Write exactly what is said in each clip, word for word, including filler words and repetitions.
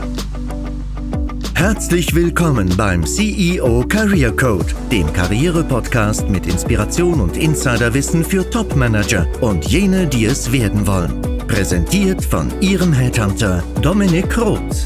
Herzlich willkommen beim C E O Career Code, dem Karriere-Podcast mit Inspiration und Insiderwissen für Top-Manager und jene, die es werden wollen. Präsentiert von Ihrem Headhunter Dominik Roth.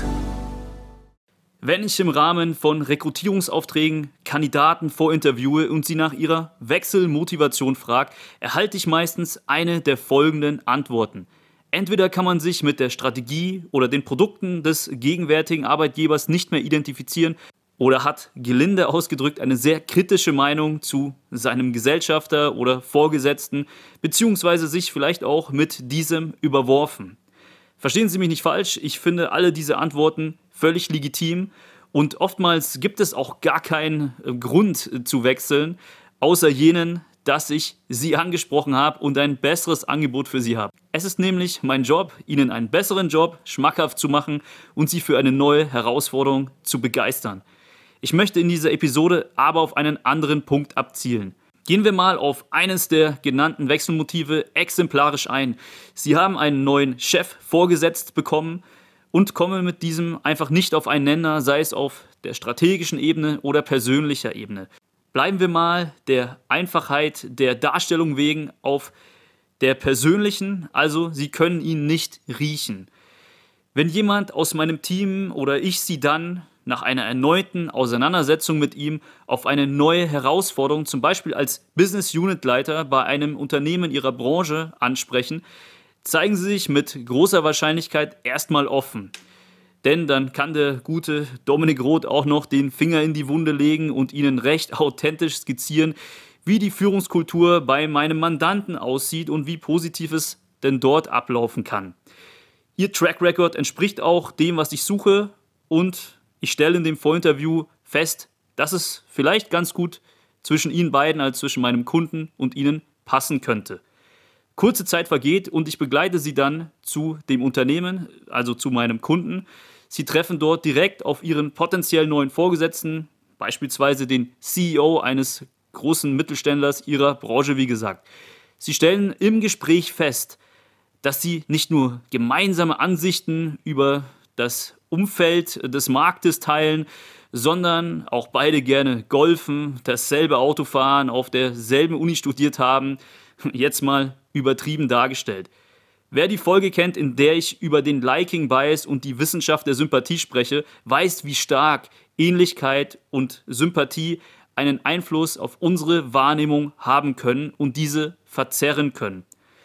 Wenn ich im Rahmen von Rekrutierungsaufträgen Kandidaten vorinterviewe und sie nach ihrer Wechselmotivation frage, erhalte ich meistens eine der folgenden Antworten. Entweder kann man sich mit der Strategie oder den Produkten des gegenwärtigen Arbeitgebers nicht mehr identifizieren oder hat, gelinde ausgedrückt, eine sehr kritische Meinung zu seinem Gesellschafter oder Vorgesetzten, beziehungsweise sich vielleicht auch mit diesem überworfen. Verstehen Sie mich nicht falsch, ich finde alle diese Antworten völlig legitim und oftmals gibt es auch gar keinen Grund zu wechseln, außer jenen, dass ich Sie angesprochen habe und ein besseres Angebot für Sie habe. Es ist nämlich mein Job, Ihnen einen besseren Job schmackhaft zu machen und Sie für eine neue Herausforderung zu begeistern. Ich möchte in dieser Episode aber auf einen anderen Punkt abzielen. Gehen wir mal auf eines der genannten Wechselmotive exemplarisch ein. Sie haben einen neuen Chef vorgesetzt bekommen und kommen mit diesem einfach nicht auf einen Nenner, sei es auf der strategischen Ebene oder persönlicher Ebene. Bleiben wir mal der Einfachheit der Darstellung wegen auf der persönlichen, also Sie können ihn nicht riechen. Wenn jemand aus meinem Team oder ich Sie dann nach einer erneuten Auseinandersetzung mit ihm auf eine neue Herausforderung, zum Beispiel als Business Unit Leiter bei einem Unternehmen Ihrer Branche ansprechen, zeigen Sie sich mit großer Wahrscheinlichkeit erstmal offen. Denn dann kann der gute Dominik Roth auch noch den Finger in die Wunde legen und Ihnen recht authentisch skizzieren, wie die Führungskultur bei meinem Mandanten aussieht und wie positiv es denn dort ablaufen kann. Ihr Track Record entspricht auch dem, was ich suche, und ich stelle in dem Vorinterview fest, dass es vielleicht ganz gut zwischen Ihnen beiden als zwischen meinem Kunden und Ihnen passen könnte. Kurze Zeit vergeht und ich begleite Sie dann zu dem Unternehmen, also zu meinem Kunden. Sie treffen dort direkt auf Ihren potenziell neuen Vorgesetzten, beispielsweise den C E O eines großen Mittelständlers Ihrer Branche, wie gesagt. Sie stellen im Gespräch fest, dass Sie nicht nur gemeinsame Ansichten über das Umfeld des Marktes teilen, sondern auch beide gerne golfen, dasselbe Auto fahren, auf derselben Uni studiert haben. Jetzt mal übertrieben dargestellt. Wer die Folge kennt, in der ich über den Liking Bias und die Wissenschaft der Sympathie spreche, weiß, wie stark Ähnlichkeit und Sympathie einen Einfluss auf unsere Wahrnehmung haben können und diese verzerren können.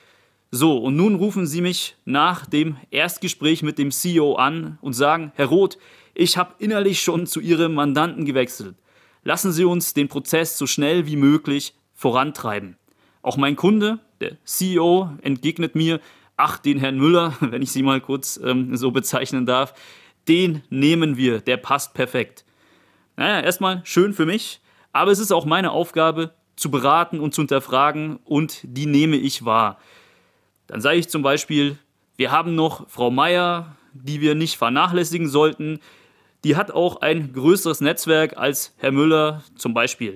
So, und nun rufen Sie mich nach dem Erstgespräch mit dem C E O an und sagen: Herr Roth, ich habe innerlich schon zu Ihrem Mandanten gewechselt. Lassen Sie uns den Prozess so schnell wie möglich vorantreiben. Auch mein Kunde, der C E O, entgegnet mir: Ach, den Herrn Müller, wenn ich Sie mal kurz ähm, so bezeichnen darf, den nehmen wir, der passt perfekt. Naja, erstmal schön für mich, aber es ist auch meine Aufgabe, zu beraten und zu hinterfragen, und die nehme ich wahr. Dann sage ich zum Beispiel: Wir haben noch Frau Meier, die wir nicht vernachlässigen sollten. Die hat auch ein größeres Netzwerk als Herr Müller zum Beispiel.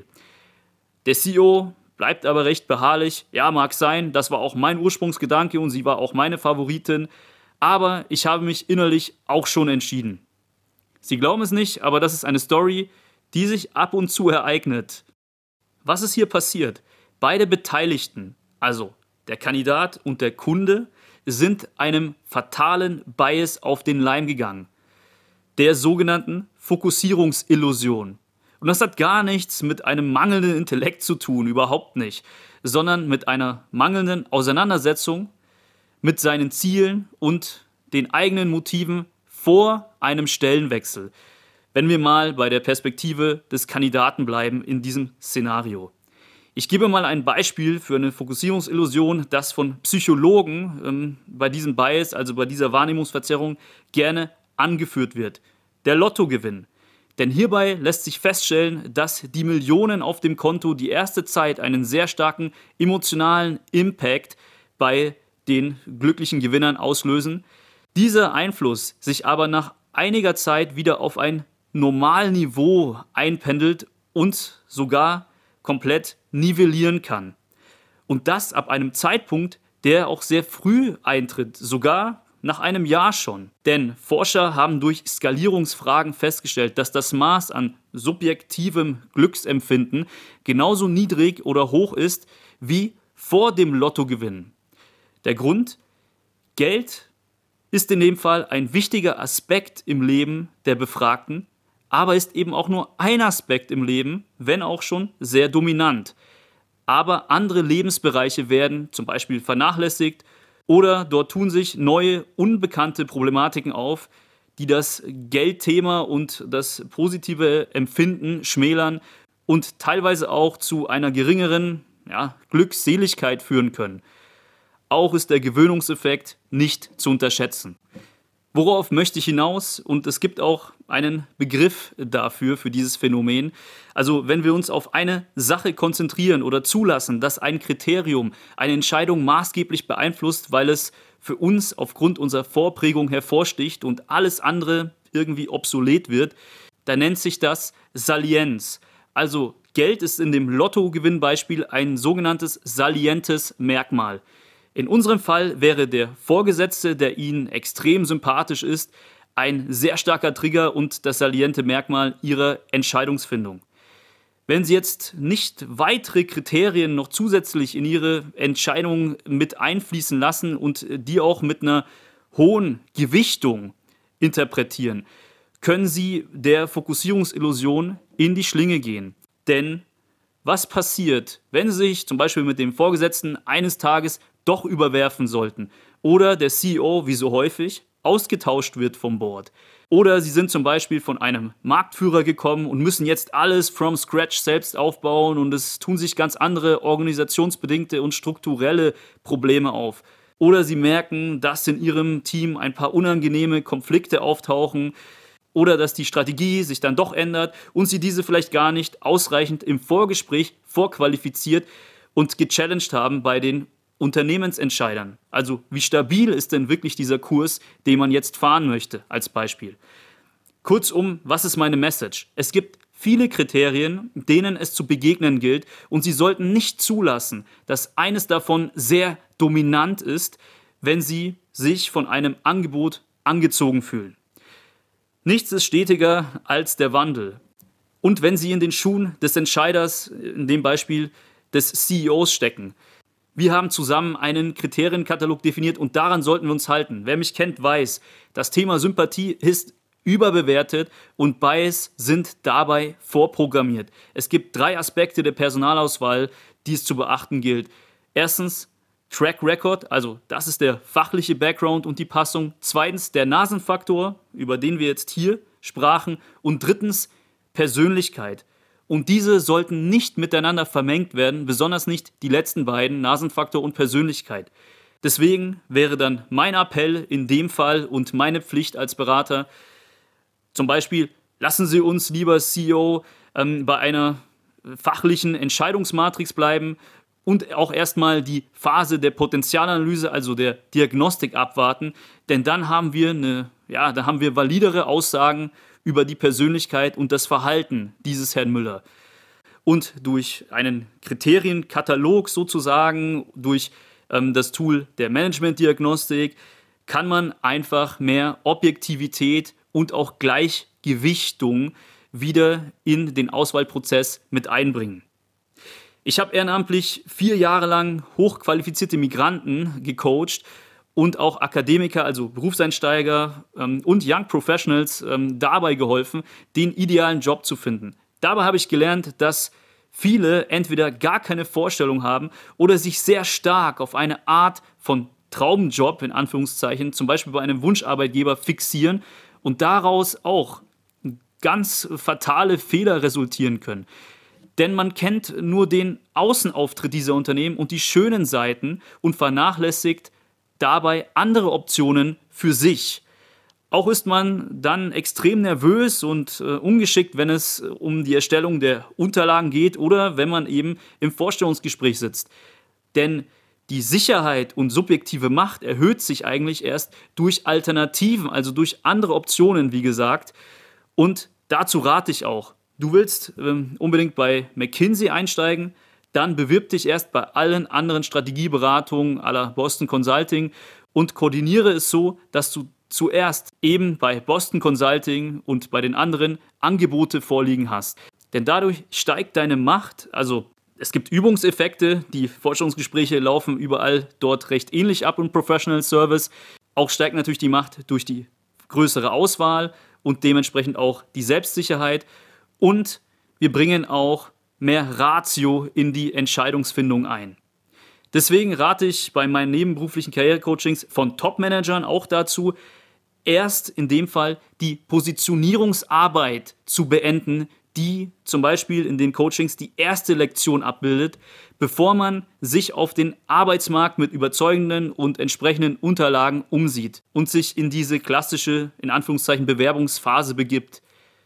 Der C E O bleibt aber recht beharrlich. Ja, mag sein, das war auch mein Ursprungsgedanke und sie war auch meine Favoritin. Aber ich habe mich innerlich auch schon entschieden. Sie glauben es nicht, aber das ist eine Story, die sich ab und zu ereignet. Was ist hier passiert? Beide Beteiligten, also der Kandidat und der Kunde, sind einem fatalen Bias auf den Leim gegangen. Der sogenannten Fokussierungsillusion. Und das hat gar nichts mit einem mangelnden Intellekt zu tun, überhaupt nicht, sondern mit einer mangelnden Auseinandersetzung mit seinen Zielen und den eigenen Motiven vor einem Stellenwechsel. Wenn wir mal bei der Perspektive des Kandidaten bleiben in diesem Szenario. Ich gebe mal ein Beispiel für eine Fokussierungsillusion, das von Psychologen ähm, bei diesem Bias, also bei dieser Wahrnehmungsverzerrung, gerne angeführt wird. Der Lottogewinn. Denn hierbei lässt sich feststellen, dass die Millionen auf dem Konto die erste Zeit einen sehr starken emotionalen Impact bei den glücklichen Gewinnern auslösen. Dieser Einfluss sich aber nach einiger Zeit wieder auf ein Normalniveau einpendelt und sogar komplett nivellieren kann. Und das ab einem Zeitpunkt, der auch sehr früh eintritt, sogar nach einem Jahr schon. Denn Forscher haben durch Skalierungsfragen festgestellt, dass das Maß an subjektivem Glücksempfinden genauso niedrig oder hoch ist wie vor dem Lottogewinn. Der Grund? Geld ist in dem Fall ein wichtiger Aspekt im Leben der Befragten, aber ist eben auch nur ein Aspekt im Leben, wenn auch schon sehr dominant. Aber andere Lebensbereiche werden zum Beispiel vernachlässigt oder dort tun sich neue, unbekannte Problematiken auf, die das Geldthema und das positive Empfinden schmälern und teilweise auch zu einer geringeren ja, Glückseligkeit führen können. Auch ist der Gewöhnungseffekt nicht zu unterschätzen. Worauf möchte ich hinaus? Und es gibt auch einen Begriff dafür, für dieses Phänomen. Also wenn wir uns auf eine Sache konzentrieren oder zulassen, dass ein Kriterium eine Entscheidung maßgeblich beeinflusst, weil es für uns aufgrund unserer Vorprägung hervorsticht und alles andere irgendwie obsolet wird, dann nennt sich das Salienz. Also Geld ist in dem Lottogewinnbeispiel ein sogenanntes salientes Merkmal. In unserem Fall wäre der Vorgesetzte, der Ihnen extrem sympathisch ist, ein sehr starker Trigger und das saliente Merkmal Ihrer Entscheidungsfindung. Wenn Sie jetzt nicht weitere Kriterien noch zusätzlich in Ihre Entscheidung mit einfließen lassen und die auch mit einer hohen Gewichtung interpretieren, können Sie der Fokussierungsillusion in die Schlinge gehen. Denn was passiert, wenn Sie sich zum Beispiel mit dem Vorgesetzten eines Tages doch überwerfen sollten oder der C E O, wie so häufig, ausgetauscht wird vom Board? Oder Sie sind zum Beispiel von einem Marktführer gekommen und müssen jetzt alles from scratch selbst aufbauen und es tun sich ganz andere organisationsbedingte und strukturelle Probleme auf. Oder Sie merken, dass in Ihrem Team ein paar unangenehme Konflikte auftauchen oder dass die Strategie sich dann doch ändert und Sie diese vielleicht gar nicht ausreichend im Vorgespräch vorqualifiziert und gechallenged haben bei den Unternehmensentscheidern. Also wie stabil ist denn wirklich dieser Kurs, den man jetzt fahren möchte, als Beispiel. Kurzum, was ist meine Message? Es gibt viele Kriterien, denen es zu begegnen gilt und Sie sollten nicht zulassen, dass eines davon sehr dominant ist, wenn Sie sich von einem Angebot angezogen fühlen. Nichts ist stetiger als der Wandel. Und wenn Sie in den Schuhen des Entscheiders, in dem Beispiel des C E Os stecken, wir haben zusammen einen Kriterienkatalog definiert und daran sollten wir uns halten. Wer mich kennt, weiß, das Thema Sympathie ist überbewertet und Bias sind dabei vorprogrammiert. Es gibt drei Aspekte der Personalauswahl, die es zu beachten gilt. Erstens Track Record, also das ist der fachliche Background und die Passung. Zweitens der Nasenfaktor, über den wir jetzt hier sprachen. Und drittens Persönlichkeit. Und diese sollten nicht miteinander vermengt werden, besonders nicht die letzten beiden, Nasenfaktor und Persönlichkeit. Deswegen wäre dann mein Appell in dem Fall und meine Pflicht als Berater, zum Beispiel, lassen Sie uns, lieber C E O, ähm, bei einer fachlichen Entscheidungsmatrix bleiben und auch erstmal die Phase der Potenzialanalyse, also der Diagnostik abwarten, denn dann haben wir eine, ja, da haben wir validere Aussagen über die Persönlichkeit und das Verhalten dieses Herrn Müller. Und durch einen Kriterienkatalog sozusagen, durch ähm, das Tool der Managementdiagnostik, kann man einfach mehr Objektivität und auch Gleichgewichtung wieder in den Auswahlprozess mit einbringen. Ich habe ehrenamtlich vier Jahre lang hochqualifizierte Migranten gecoacht und auch Akademiker, also Berufseinsteiger ähm, und Young Professionals ähm, dabei geholfen, den idealen Job zu finden. Dabei habe ich gelernt, dass viele entweder gar keine Vorstellung haben oder sich sehr stark auf eine Art von Traumjob, in Anführungszeichen, zum Beispiel bei einem Wunscharbeitgeber fixieren und daraus auch ganz fatale Fehler resultieren können. Denn man kennt nur den Außenauftritt dieser Unternehmen und die schönen Seiten und vernachlässigt dabei andere Optionen für sich. Auch ist man dann extrem nervös und äh, ungeschickt, wenn es um die Erstellung der Unterlagen geht oder wenn man eben im Vorstellungsgespräch sitzt. Denn die Sicherheit und subjektive Macht erhöht sich eigentlich erst durch Alternativen, also durch andere Optionen, wie gesagt. Und dazu rate ich auch. Du willst ähm, unbedingt bei McKinsey einsteigen, dann bewirb dich erst bei allen anderen Strategieberatungen à la Boston Consulting und koordiniere es so, dass du zuerst eben bei Boston Consulting und bei den anderen Angebote vorliegen hast. Denn dadurch steigt deine Macht, also es gibt Übungseffekte, die Vorstellungsgespräche laufen überall dort recht ähnlich ab im Professional Service. Auch steigt natürlich die Macht durch die größere Auswahl und dementsprechend auch die Selbstsicherheit. Und wir bringen auch mehr Ratio in die Entscheidungsfindung ein. Deswegen rate ich bei meinen nebenberuflichen Karrierecoachings von Top-Managern auch dazu, erst in dem Fall die Positionierungsarbeit zu beenden, die zum Beispiel in den Coachings die erste Lektion abbildet, bevor man sich auf den Arbeitsmarkt mit überzeugenden und entsprechenden Unterlagen umsieht und sich in diese klassische, in Anführungszeichen, Bewerbungsphase begibt.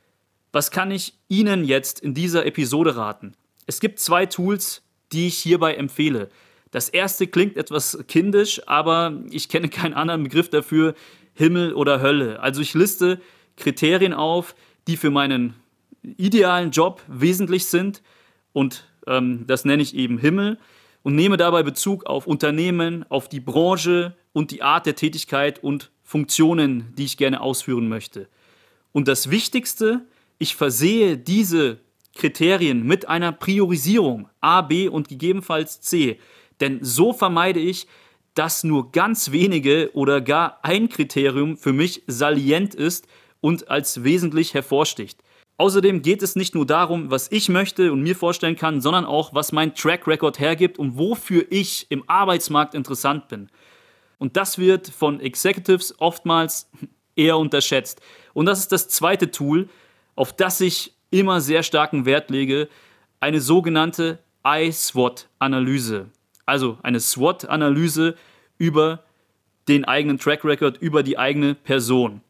Was kann ich Ihnen jetzt in dieser Episode raten? Es gibt zwei Tools, die ich hierbei empfehle. Das erste klingt etwas kindisch, aber ich kenne keinen anderen Begriff dafür, Himmel oder Hölle. Also ich liste Kriterien auf, die für meinen idealen Job wesentlich sind und ähm, das nenne ich eben Himmel und nehme dabei Bezug auf Unternehmen, auf die Branche und die Art der Tätigkeit und Funktionen, die ich gerne ausführen möchte. Und das Wichtigste, ich versehe diese Kriterien mit einer Priorisierung A, B und gegebenenfalls C, denn so vermeide ich, dass nur ganz wenige oder gar ein Kriterium für mich salient ist und als wesentlich hervorsticht. Außerdem geht es nicht nur darum, was ich möchte und mir vorstellen kann, sondern auch, was mein Track Record hergibt und wofür ich im Arbeitsmarkt interessant bin. Und das wird von Executives oftmals eher unterschätzt. Und das ist das zweite Tool, auf das ich immer sehr starken Wert lege, eine sogenannte I SWOT-Analyse. Also eine SWOT-Analyse über den eigenen Track Record, über die eigene Person.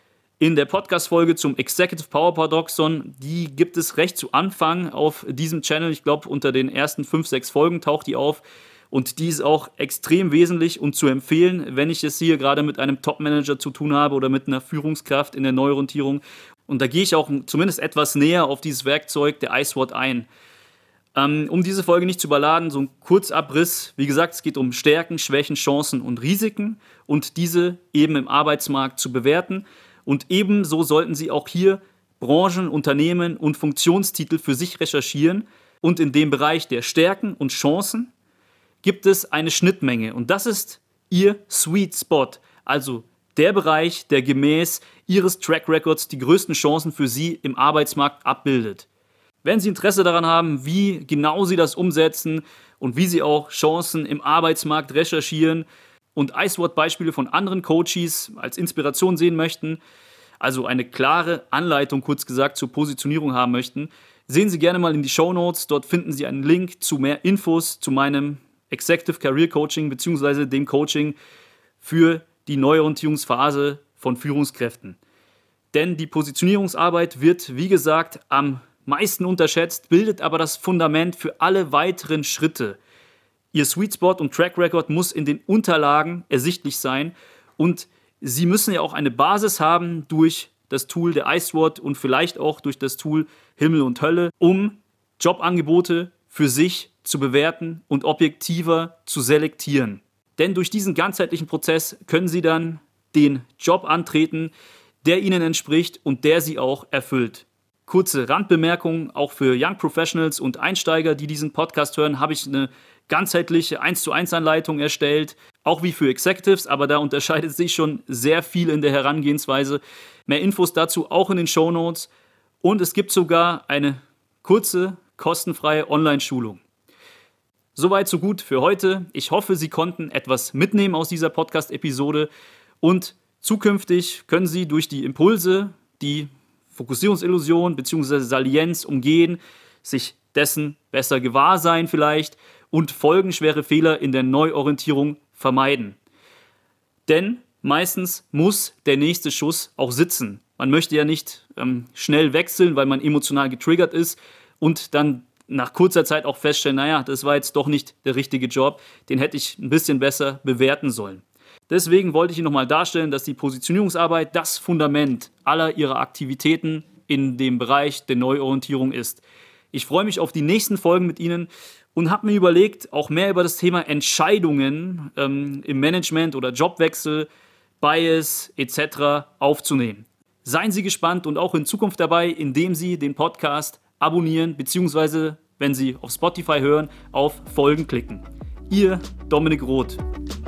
In der Podcast-Folge zum Executive Power Paradoxon, die gibt es recht zu Anfang auf diesem Channel. Ich glaube, unter den ersten fünf, sechs Folgen taucht die auf. Und die ist auch extrem wesentlich und zu empfehlen, wenn ich es hier gerade mit einem Top-Manager zu tun habe oder mit einer Führungskraft in der Neuorientierung. Und da gehe ich auch zumindest etwas näher auf dieses Werkzeug der I SWOT ein. Ähm, um diese Folge nicht zu überladen, so ein Kurzabriss. Wie gesagt, es geht um Stärken, Schwächen, Chancen und Risiken und diese eben im Arbeitsmarkt zu bewerten. Und ebenso sollten Sie auch hier Branchen, Unternehmen und Funktionstitel für sich recherchieren. Und in dem Bereich der Stärken und Chancen gibt es eine Schnittmenge. Und das ist Ihr Sweet Spot, also der Bereich, der gemäß Ihres Track Records die größten Chancen für Sie im Arbeitsmarkt abbildet. Wenn Sie Interesse daran haben, wie genau Sie das umsetzen und wie Sie auch Chancen im Arbeitsmarkt recherchieren, und I SWOT-Beispiele von anderen Coaches als Inspiration sehen möchten, also eine klare Anleitung, kurz gesagt, zur Positionierung haben möchten, sehen Sie gerne mal in die Shownotes. Dort finden Sie einen Link zu mehr Infos zu meinem Executive Career Coaching bzw. dem Coaching für die Neuorientierungsphase von Führungskräften. Denn die Positionierungsarbeit wird, wie gesagt, am meisten unterschätzt, bildet aber das Fundament für alle weiteren Schritte. Ihr Sweet Spot und Track Record muss in den Unterlagen ersichtlich sein und Sie müssen ja auch eine Basis haben durch das Tool der I SWOT und vielleicht auch durch das Tool Himmel und Hölle, um Jobangebote für sich zu bewerten und objektiver zu selektieren. Denn durch diesen ganzheitlichen Prozess können Sie dann den Job antreten, der Ihnen entspricht und der Sie auch erfüllt. Kurze Randbemerkung, auch für Young Professionals und Einsteiger, die diesen Podcast hören, habe ich eine ganzheitliche eins zu eins Anleitung erstellt, auch wie für Executives, aber da unterscheidet sich schon sehr viel in der Herangehensweise. Mehr Infos dazu auch in den Shownotes und es gibt sogar eine kurze, kostenfreie Online-Schulung. Soweit, so gut für heute. Ich hoffe, Sie konnten etwas mitnehmen aus dieser Podcast-Episode und zukünftig können Sie durch die Impulse, die Fokussierungsillusion bzw. Salienz umgehen, sich dessen besser gewahr sein vielleicht und folgenschwere Fehler in der Neuorientierung vermeiden. Denn meistens muss der nächste Schuss auch sitzen. Man möchte ja nicht ähm, schnell wechseln, weil man emotional getriggert ist und dann nach kurzer Zeit auch feststellen, naja, das war jetzt doch nicht der richtige Job, den hätte ich ein bisschen besser bewerten sollen. Deswegen wollte ich Ihnen nochmal darstellen, dass die Positionierungsarbeit das Fundament aller Ihrer Aktivitäten in dem Bereich der Neuorientierung ist. Ich freue mich auf die nächsten Folgen mit Ihnen und habe mir überlegt, auch mehr über das Thema Entscheidungen ähm, im Management oder Jobwechsel, Bias et cetera aufzunehmen. Seien Sie gespannt und auch in Zukunft dabei, indem Sie den Podcast abonnieren bzw. wenn Sie auf Spotify hören, auf Folgen klicken. Ihr Dominik Roth.